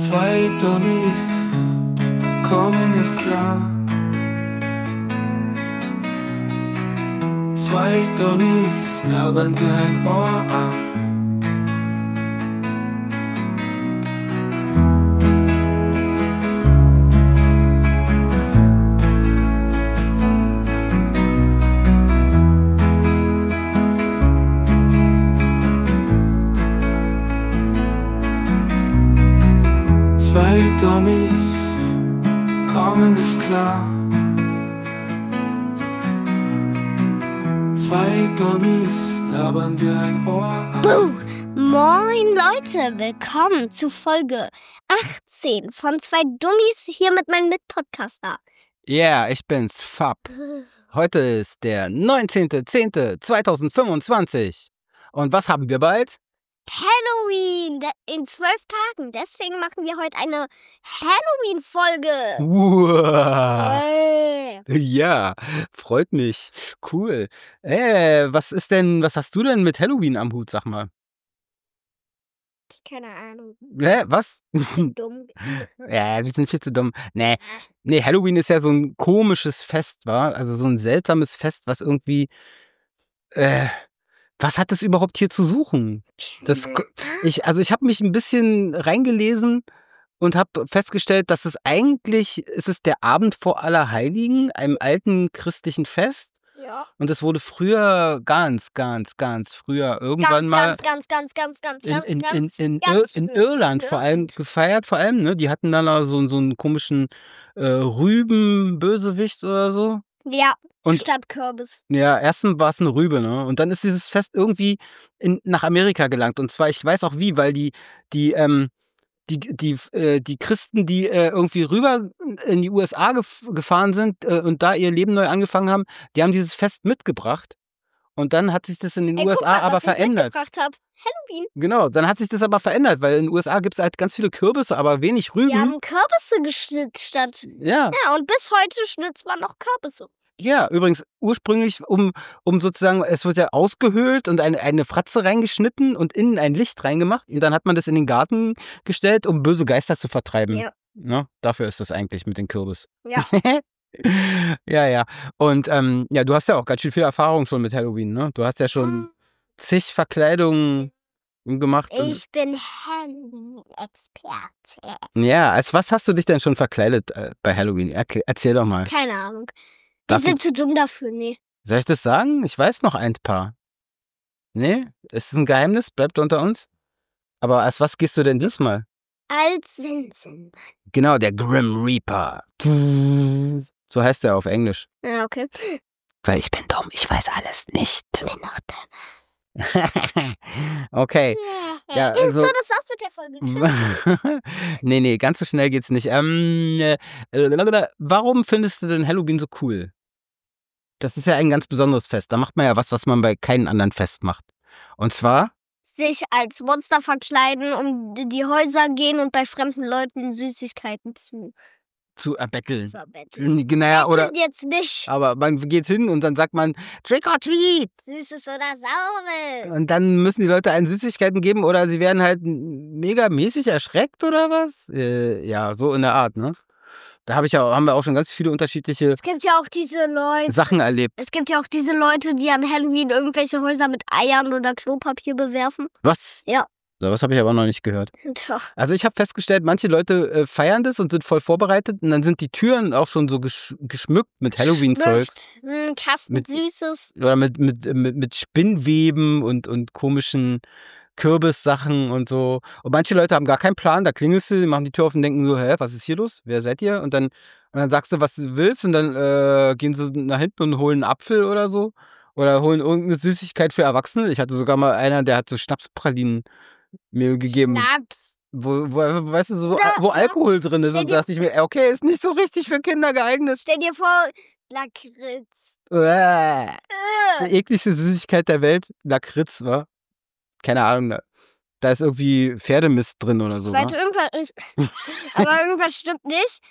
Zwei Dummies kommen nicht klar. Zwei Dummies labern dir ein Ohr ab. Zwei Dummies kommen nicht klar. Zwei Dummies labern dir ein Ohr ab. Moin Leute, willkommen zu Folge 18 von Zwei Dummies hier mit meinem Mitpodcaster. Yeah, ich bin's, Fab. Heute ist der 19.10.2025. Und was haben wir bald? Halloween in 12 Tagen. Deswegen machen wir heute eine Halloween-Folge. Wow. Ja, freut mich. Cool. Was hast du denn mit Halloween am Hut, sag mal? Keine Ahnung. Was? Dumm. Ja, wir sind viel zu dumm. Nee, Halloween ist ja so ein komisches Fest, wa? Also so ein seltsames Fest, was irgendwie... was hat es überhaupt hier zu suchen? Ich habe mich ein bisschen reingelesen und habe festgestellt, dass es ist der Abend vor Allerheiligen, einem alten christlichen Fest. Ja. Und es wurde früher ganz früher irgendwann mal in Irland vor allem gefeiert, ne? Die hatten dann so einen komischen Rübenbösewicht oder so. Ja, Und statt Kürbis. ja, erstens war es eine Rübe, ne? Und dann ist dieses Fest irgendwie nach Amerika gelangt. Und zwar, ich weiß auch wie, weil die Christen, die irgendwie rüber in die USA gefahren sind und da ihr Leben neu angefangen haben, die haben dieses Fest mitgebracht. Und dann hat sich das in den USA aber verändert. Ich mitgebracht habe. Halloween. Genau, dann hat sich das aber verändert, weil in den USA gibt es halt ganz viele Kürbisse, aber wenig Rüben. Wir haben Kürbisse geschnitzt statt. Ja. Ja, und bis heute schnitzt man noch Kürbisse. Ja, übrigens ursprünglich, um sozusagen, es wird ja ausgehöhlt und eine Fratze reingeschnitten und innen ein Licht reingemacht. Und dann hat man das in den Garten gestellt, um böse Geister zu vertreiben. Ja. Ne? Dafür ist das eigentlich mit den Kürbis. Ja. Ja. Und du hast ja auch ganz schön viel Erfahrung schon mit Halloween, ne? Du hast ja schon zig Verkleidungen gemacht. Ich bin Halloween-Experte. Ja, als was hast du dich denn schon verkleidet bei Halloween? Erzähl doch mal. Keine Ahnung. Wir sind zu dumm dafür, nee. Soll ich das sagen? Ich weiß noch ein paar. Nee? Ist es ein Geheimnis? Bleibt unter uns? Aber als was gehst du denn diesmal? Als Sensenmann. Genau, der Grim Reaper. So heißt er auf Englisch. Ja, okay. Weil ich bin dumm, ich weiß alles nicht. Ich bin noch dumm. Okay. Ja, also, so, das war's mit der Folge. Tschüss. Nee, ganz so schnell geht's nicht. Warum findest du denn Halloween so cool? Das ist ja ein ganz besonderes Fest. Da macht man ja was man bei keinem anderen Fest macht. Und zwar? Sich als Monster verkleiden, um die Häuser gehen und bei fremden Leuten Süßigkeiten zu erbetteln. erbetteln. Naja, oder. Jetzt nicht. Aber man geht hin und dann sagt man Trick or Treat. Süßes oder Saures. Und dann müssen die Leute einen Süßigkeiten geben oder sie werden halt mega mäßig erschreckt oder was? Ja, so in der Art, ne? Da haben wir auch schon ganz viele unterschiedliche Es gibt ja auch diese Leute. Sachen erlebt. Es gibt ja auch diese Leute, die an Halloween irgendwelche Häuser mit Eiern oder Klopapier bewerfen. Was? Ja. Das habe ich aber noch nicht gehört. Doch. Also ich habe festgestellt, manche Leute feiern das und sind voll vorbereitet und dann sind die Türen auch schon so geschmückt mit Halloween-Zeug. Ein Kasten Süßes. Oder mit Spinnweben und komischen Kürbissachen und so. Und manche Leute haben gar keinen Plan, da klingelst du, die machen die Tür auf und denken so, was ist hier los? Wer seid ihr? Und dann sagst du, was du willst und dann gehen sie nach hinten und holen einen Apfel oder so. Oder holen irgendeine Süßigkeit für Erwachsene. Ich hatte sogar mal einer, der hat so Schnapspralinen mir gegeben. Schnaps. Wo weißt du, wo Alkohol drin ist. Und da dachte ich mir, okay, ist nicht so richtig für Kinder geeignet. Stell dir vor, Lakritz. Die ekligste Süßigkeit der Welt, Lakritz, wa? Keine Ahnung, da ist irgendwie Pferdemist drin oder so. Aber irgendwas stimmt nicht.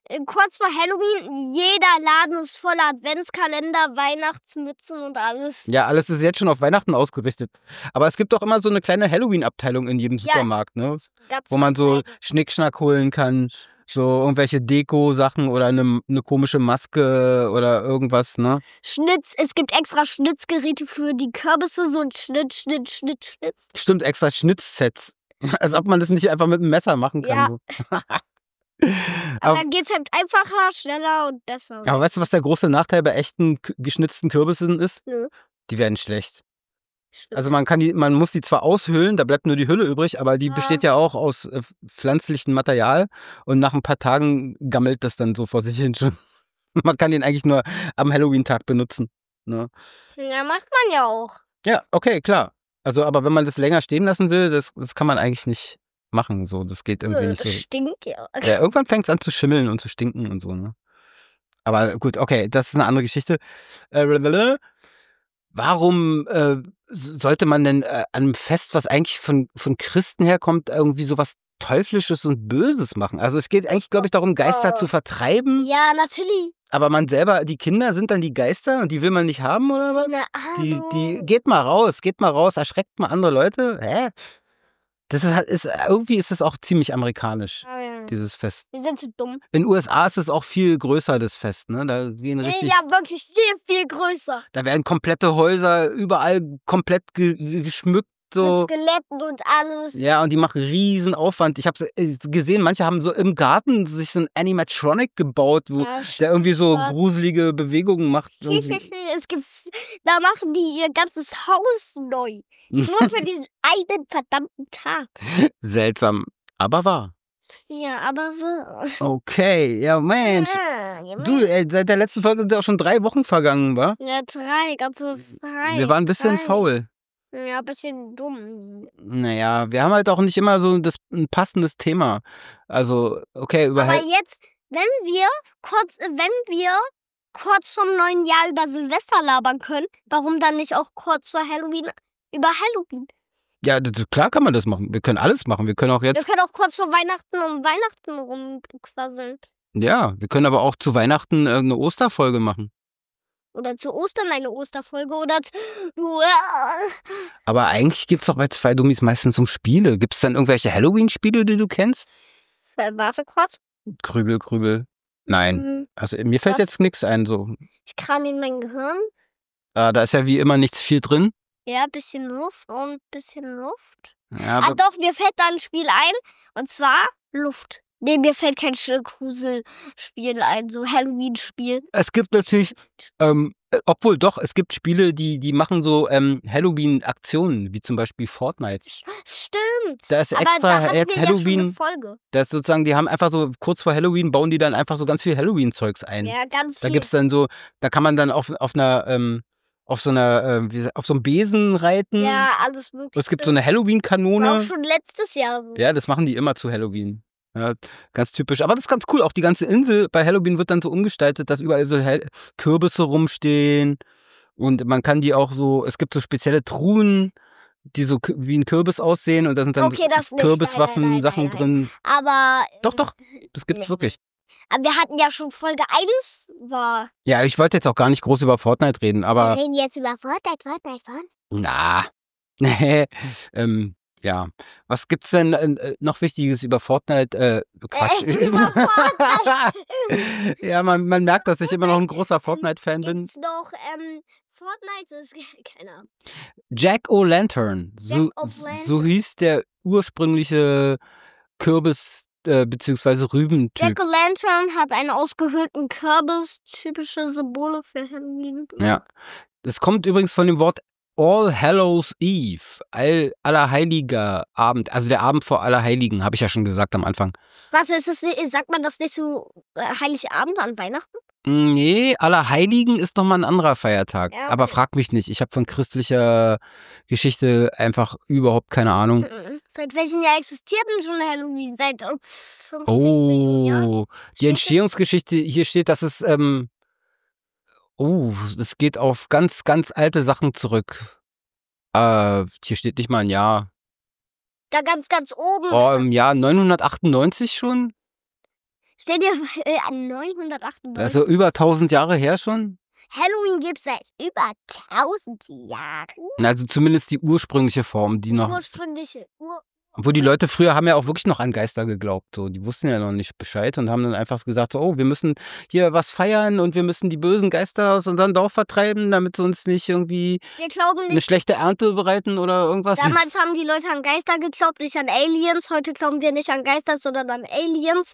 kurz vor Halloween, jeder Laden ist voller Adventskalender, Weihnachtsmützen und alles. Ja, alles ist jetzt schon auf Weihnachten ausgerichtet. Aber es gibt doch immer so eine kleine Halloween-Abteilung in jedem Supermarkt, ne? Ganz Wo man so kleine. Schnickschnack holen kann, so irgendwelche Deko-Sachen oder eine komische Maske oder irgendwas, ne? Es gibt extra Schnitzgeräte für die Kürbisse, so ein Schnitz. Stimmt, extra Schnittsets. Als ob man das nicht einfach mit einem Messer machen kann. Ja. So. Aber dann geht's halt einfacher, schneller und besser. Aber weißt du, was der große Nachteil bei echten geschnitzten Kürbissen ist? Nö. Die werden schlecht. Stimmt. Also man muss die zwar aushöhlen, da bleibt nur die Hülle übrig, aber die besteht ja auch aus pflanzlichem Material und nach ein paar Tagen gammelt das dann so vor sich hin schon. Man kann den eigentlich nur am Halloween-Tag benutzen. Ne? Ja, macht man ja auch. Ja, okay, klar. Also, aber wenn man das länger stehen lassen will, das kann man eigentlich nicht machen. So, das geht irgendwie nicht Das so. stinkt ja. Ja, irgendwann fängt es an zu schimmeln und zu stinken und so, ne? Aber gut, okay, das ist eine andere Geschichte. Warum sollte man denn an einem Fest, was eigentlich von Christen herkommt, irgendwie sowas Teuflisches und Böses machen? Also es geht eigentlich, glaube ich, darum, Geister zu vertreiben. Ja, natürlich. Aber man selber, die Kinder sind dann die Geister und die will man nicht haben, oder was? Keine Ahnung. Geht mal raus, erschreckt mal andere Leute. Hä? Das irgendwie ist das auch ziemlich amerikanisch, dieses Fest. Wir sind zu dumm. In den USA ist es auch viel größer, das Fest, ne? Da gehen richtig. Ja, wirklich viel größer. Da werden komplette Häuser überall komplett geschmückt. So. Mit Skeletten und alles. Ja, und die machen riesen Aufwand. Ich habe gesehen, manche haben so im Garten sich so ein Animatronic gebaut, der irgendwie so gruselige Bewegungen macht. Da machen die ihr ganzes Haus neu. Nur für diesen einen verdammten Tag. Seltsam, aber wahr. Ja, aber okay, ja Mensch. Du, seit der letzten Folge sind ja auch schon 3 Wochen vergangen, wa? Ja, 3, ganze 3. Wir waren ein bisschen faul. Ja, ein bisschen dumm. Naja, wir haben halt auch nicht immer so ein passendes Thema. Also, okay, Aber jetzt, wenn wir kurz vom neuen Jahr über Silvester labern können, warum dann nicht auch kurz vor Halloween über Halloween? Ja, klar kann man das machen. Wir können alles machen. Wir können auch kurz vor Weihnachten rumquasseln. Ja, wir können aber auch zu Weihnachten eine Osterfolge machen. Oder zu Ostern eine Osterfolge Aber eigentlich geht's doch bei 2 Dummies meistens um Spiele. Gibt's dann irgendwelche Halloween-Spiele, die du kennst? Warte kurz. Grübel. Nein. Also mir fällt jetzt nichts ein. So. Ich kram in mein Gehirn. Da ist ja wie immer nichts viel drin. Ja, bisschen Luft. Ja, doch, mir fällt da ein Spiel ein. Und zwar Luft. Nee, mir fällt kein Gruselspiel ein, so Halloween-Spiel. Es gibt natürlich, obwohl doch, es gibt Spiele, die machen so Halloween-Aktionen, wie zum Beispiel Fortnite. Stimmt. Da ist aber extra da jetzt wir Halloween. Ja schon eine Folge. Das ist sozusagen, die haben einfach so, kurz vor Halloween bauen die dann einfach so ganz viel Halloween-Zeugs ein. Ja, ganz viel. Da gibt's dann so, da kann man dann auf so einem Besen reiten. Ja, alles mögliche. Es gibt so eine Halloween-Kanone. War auch schon letztes Jahr so. Ja, das machen die immer zu Halloween. Ja, ganz typisch. Aber das ist ganz cool. Auch die ganze Insel bei Halloween wird dann so umgestaltet, dass überall so Kürbisse rumstehen. Und man kann die auch so, es gibt so spezielle Truhen, die so wie ein Kürbis aussehen. Und da sind dann Kürbiswaffen, Sachen drin. Aber. Doch, das gibt's wirklich. Aber wir hatten ja schon Folge 1 war. Ja, ich wollte jetzt auch gar nicht groß über Fortnite reden, aber. Wir reden jetzt über Fortnite. Na. Ja. Was gibt's denn noch Wichtiges über Fortnite? Quatsch. Über Fortnite. Ja, man merkt, dass ich immer noch ein großer Fortnite-Fan bin. Gibt's noch, Fortnite ist, keine Ahnung. Jack-O-Lantern. So hieß der ursprüngliche Kürbis- bzw. Rübentyp. Jack-O-Lantern hat einen ausgehöhlten Kürbis, typische Symbole für Halloween. Ja. Das kommt übrigens von dem Wort All Hallows Eve, Allerheiliger Abend, also der Abend vor Allerheiligen, habe ich ja schon gesagt am Anfang. Was ist das? Sagt man das nicht so Heiligabend an Weihnachten? Nee, Allerheiligen ist nochmal ein anderer Feiertag. Ja, okay. Aber frag mich nicht, ich habe von christlicher Geschichte einfach überhaupt keine Ahnung. Seit welchem Jahr existiert denn schon Halloween? Seit 50 Millionen Jahren? Die Entstehungsgeschichte, hier steht, dass es das geht auf ganz, ganz alte Sachen zurück. Hier steht nicht mal ein Jahr. Da ganz oben. Im Jahr 998 schon? Stell dir 998. Also über 1000 Jahre her schon? Halloween gibt es seit über 1000 Jahren. Also zumindest die ursprüngliche Form, die noch. Ursprüngliche. Obwohl die Leute früher haben ja auch wirklich noch an Geister geglaubt. So. Die wussten ja noch nicht Bescheid und haben dann einfach gesagt, so, oh, wir müssen hier was feiern und wir müssen die bösen Geister aus unserem Dorf vertreiben, damit sie uns nicht irgendwie Wir glauben eine nicht. schlechte Ernte bereiten oder irgendwas. Damals haben die Leute an Geister geglaubt, nicht an Aliens. Heute glauben wir nicht an Geister, sondern an Aliens.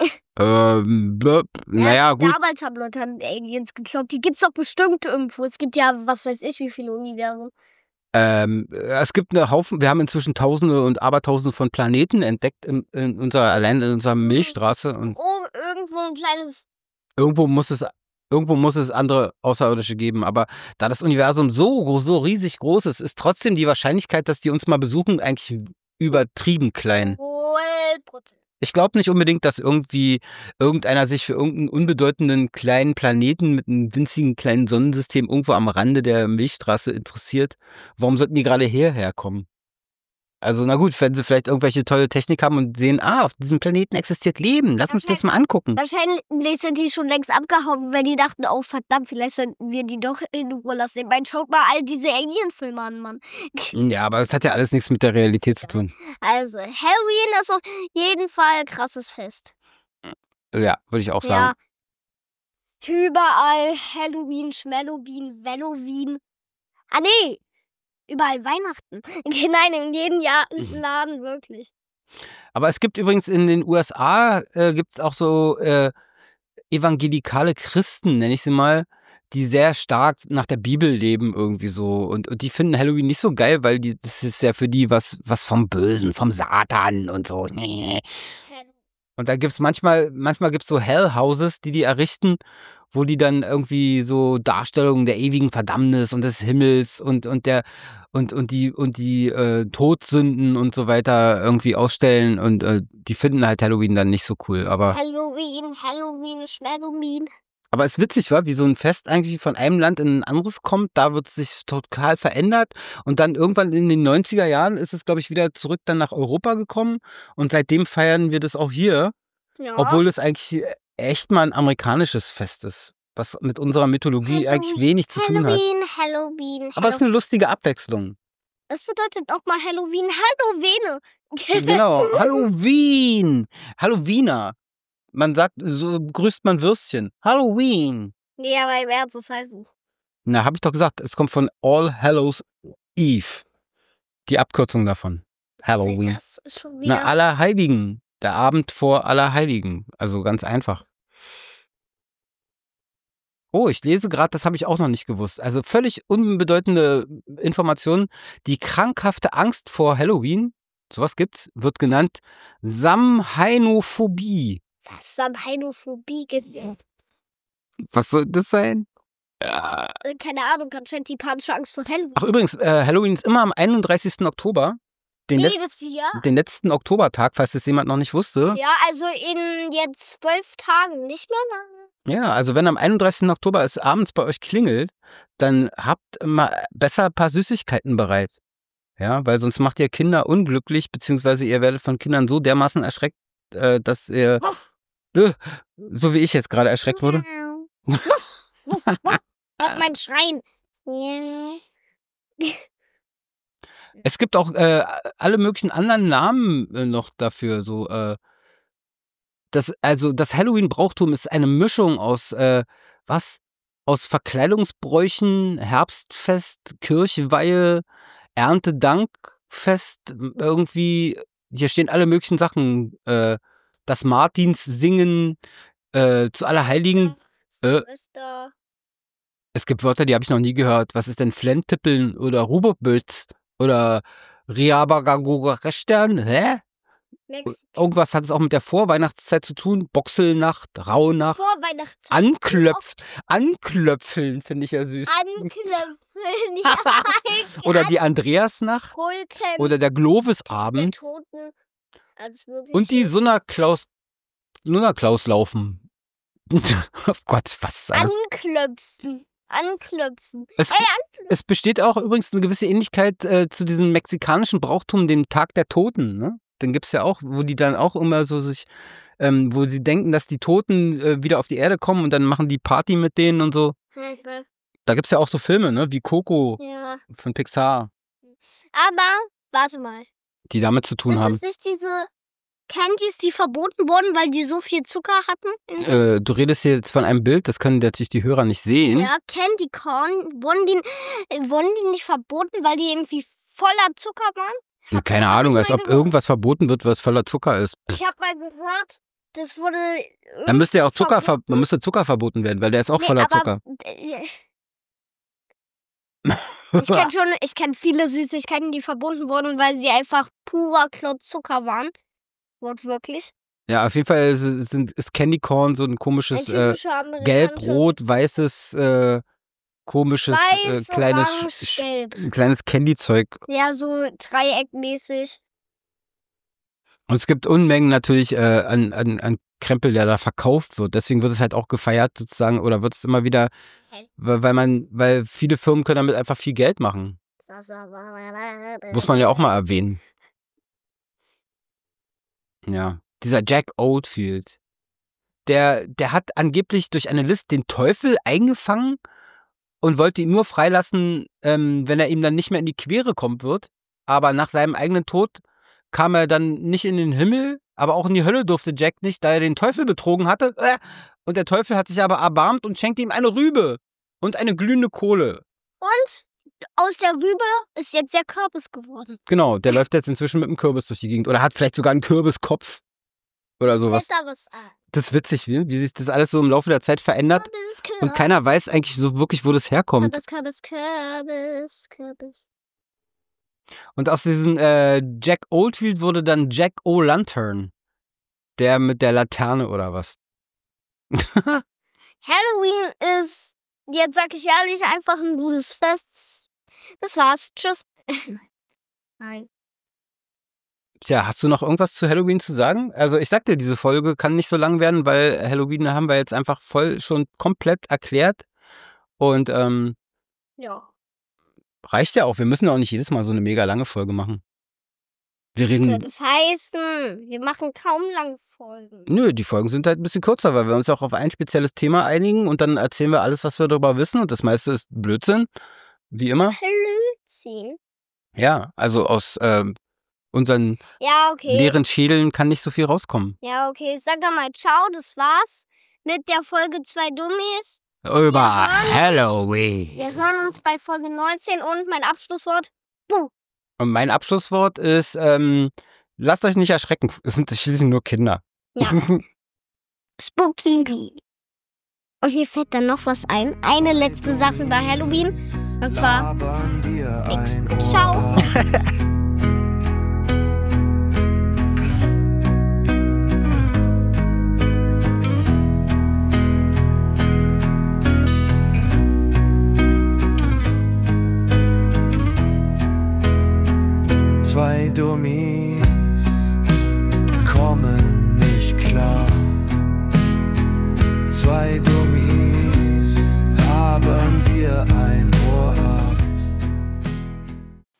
Naja, gut. Damals haben Leute an Aliens geglaubt. Die gibt's doch bestimmt irgendwo. Es gibt ja, was weiß ich, wie viele Universen. Es gibt eine Haufen, wir haben inzwischen Tausende und Abertausende von Planeten entdeckt allein in unserer Milchstraße und Oh, irgendwo ein kleines. irgendwo muss es andere Außerirdische geben, aber da das Universum so riesig groß ist, ist trotzdem die Wahrscheinlichkeit, dass die uns mal besuchen, eigentlich übertrieben klein. 0%. Ich glaube nicht unbedingt, dass irgendwie irgendeiner sich für irgendeinen unbedeutenden kleinen Planeten mit einem winzigen kleinen Sonnensystem irgendwo am Rande der Milchstraße interessiert. Warum sollten die gerade hierher kommen? Also na gut, wenn sie vielleicht irgendwelche tolle Technik haben und sehen, auf diesem Planeten existiert Leben, lass uns das mal angucken. Wahrscheinlich sind die schon längst abgehauen, weil die dachten, oh verdammt, vielleicht sollten wir die doch in Ruhe lassen. Ich schaut mal all diese Alien-Filme an, Mann. Ja, aber das hat ja alles nichts mit der Realität zu tun. Also, Halloween ist auf jeden Fall ein krasses Fest. Ja, würde ich auch sagen. Ja. Überall Halloween, Schmelloween, Velloween. Ah, nee. Überall Weihnachten. Nein, in jedem Laden wirklich. Aber es gibt übrigens in den USA, gibt's auch so evangelikale Christen, nenne ich sie mal, die sehr stark nach der Bibel leben irgendwie so. Und die finden Halloween nicht so geil, weil das ist ja für die was vom Bösen, vom Satan und so. Und da gibt's manchmal gibt's so Hellhouses, die errichten, wo die dann irgendwie so Darstellungen der ewigen Verdammnis und des Himmels und die Todsünden und so weiter irgendwie ausstellen und die finden halt Halloween dann nicht so cool. Aber Halloween, Schmelloween. aber es ist witzig, wie so ein Fest eigentlich von einem Land in ein anderes kommt, da wird es sich total verändert und dann irgendwann in den 90er Jahren ist es, glaube ich, wieder zurück dann nach Europa gekommen und seitdem feiern wir das auch hier, Ja. obwohl das eigentlich echt mal ein amerikanisches Fest ist, was mit unserer Mythologie eigentlich wenig zu tun hat. Halloween. Aber es ist eine lustige Abwechslung. Das bedeutet auch mal Halloween. Halloween. Genau, Halloween, Halloweener. Man sagt, so grüßt man Würstchen. Halloween. Nee, aber im Ernst, was heißt es? Na, hab ich doch gesagt, es kommt von All Hallows Eve. Die Abkürzung davon. Halloween. Was heißt das schon wieder? Na, Allerheiligen. Der Abend vor Allerheiligen. Also ganz einfach. Oh, ich lese gerade, das habe ich auch noch nicht gewusst. Also völlig unbedeutende Informationen. Die krankhafte Angst vor Halloween, sowas gibt's, wird genannt Samhainophobie. Was Samhainophobie gibt? Was soll das sein? Keine Ahnung, anscheinend die panische Angst vor Halloween. Ach übrigens, Halloween ist immer am 31. Oktober. Jedes Jahr? Den letzten Oktobertag, falls das jemand noch nicht wusste. Ja, also in jetzt 12 Tagen, nicht mehr lange. Ja, also wenn am 31. Oktober es abends bei euch klingelt, dann habt mal besser ein paar Süßigkeiten bereit. Ja, weil sonst macht ihr Kinder unglücklich, beziehungsweise ihr werdet von Kindern so dermaßen erschreckt, dass ihr, so wie ich jetzt gerade erschreckt wurde. Hört mein Schreien. Es gibt auch alle möglichen anderen Namen noch dafür. So, das Halloween-Brauchtum ist eine Mischung aus aus Verkleidungsbräuchen, Herbstfest, Kirchweihe, Erntedankfest, irgendwie. Hier stehen alle möglichen Sachen. Das Martinssingen zu Allerheiligen. Silvester. Es gibt Wörter, die habe ich noch nie gehört. Was ist denn Flemtippeln oder Ruberbölz oder Riabagagogastern? Hä? Irgendwas hat es auch mit der Vorweihnachtszeit zu tun. Boxelnacht, Rauhnacht. Vorweihnachtszeit. Anklöpfeln finde ich ja süß. Anklöpfeln, ja. Oder die Andreasnacht. Pulken. Oder der Glovisabend. Der Toten. Alles Und die Sunnerklauslaufen. Oh Gott, was ist alles? Anklopfen. Es besteht auch übrigens eine gewisse Ähnlichkeit zu diesem mexikanischen Brauchtum, dem Tag der Toten, ne? Den gibt's ja auch, wo die dann auch immer so sich wo sie denken, dass die Toten wieder auf die Erde kommen und dann machen die Party mit denen und so. Ja, ich weiß. Da gibt's ja auch so Filme, ne, wie Coco Ja. von Pixar, Aber, warte mal. die damit zu tun Sind haben. das nicht diese Candies, die verboten wurden, weil die so viel Zucker hatten? Du redest hier jetzt von einem Bild, das können natürlich die Hörer nicht sehen. Ja, Candy Corn. Wurden die nicht verboten, weil die irgendwie voller Zucker waren? Keine Ahnung, ich als mal ob gehört. irgendwas verboten wird, was voller Zucker ist. Ich habe mal gehört, das wurde. Dann müsste ja auch Zucker, verboten. dann müsste Zucker verboten werden, weil der ist auch voller aber, Zucker. Ich kenne viele Süßigkeiten, die verboten wurden, weil sie einfach purer Zucker waren. Wortwörtlich. Ja, auf jeden Fall ist Candy Corn so ein komisches gelb-rot-weißes, komisches, Weiß, orange, gelb. kleines Candy-Zeug. Ja, so dreieckmäßig. Und es gibt Unmengen natürlich an Krempel, der da verkauft wird. Deswegen wird es halt auch gefeiert sozusagen, oder wird es immer wieder, weil viele Firmen können damit einfach viel Geld machen. Muss man ja auch mal erwähnen. Ja, dieser Jack Oldfield, der hat angeblich durch eine List den Teufel eingefangen und wollte ihn nur freilassen, wenn er ihm dann nicht mehr in die Quere kommen wird. Aber nach seinem eigenen Tod kam er dann nicht in den Himmel, aber auch in die Hölle durfte Jack nicht, da er den Teufel betrogen hatte. Und der Teufel hat sich aber erbarmt und schenkte ihm eine Rübe und eine glühende Kohle. Und aus der Rübe ist jetzt der Kürbis geworden. Genau, der läuft jetzt inzwischen mit einem Kürbis durch die Gegend. Oder hat vielleicht sogar einen Kürbiskopf oder sowas. Das ist witzig, wie sich das alles so im Laufe der Zeit verändert. Und keiner weiß eigentlich so wirklich, wo das herkommt. Kürbis. Und aus diesem Jack Oldfield wurde dann Jack O'Lantern. Der mit der Laterne oder was. Halloween ist, jetzt sag ich ehrlich, einfach ein gutes Fest. Das war's. Tschüss. Nein. Tja, hast du noch irgendwas zu Halloween zu sagen? Also ich sagte, diese Folge kann nicht so lang werden, weil Halloween haben wir jetzt einfach voll schon komplett erklärt. Und Ja. reicht ja auch. Wir müssen ja auch nicht jedes Mal so eine mega lange Folge machen. Wir Was soll reden. das heißen? Wir machen kaum lange Folgen. Nö, die Folgen sind halt ein bisschen kürzer, weil wir uns auch auf ein spezielles Thema einigen und dann erzählen wir alles, was wir darüber wissen, und das meiste ist Blödsinn, wie immer. Blödsinn. Ja, also aus unseren Ja, okay. leeren Schädeln kann nicht so viel rauskommen. Ja, okay. Sag doch mal ciao, das war's mit der Folge 2 Dummies. Über hören uns. Halloween. Wir hören uns bei Folge 19 und mein Abschlusswort. Buh. Und mein Abschlusswort ist, lasst euch nicht erschrecken. Es sind schließlich nur Kinder. Ja. Spooky. Und mir fällt dann noch was ein. Eine letzte Sache über Halloween. Und zwar nix. Ciao. Zwei Dummies kommen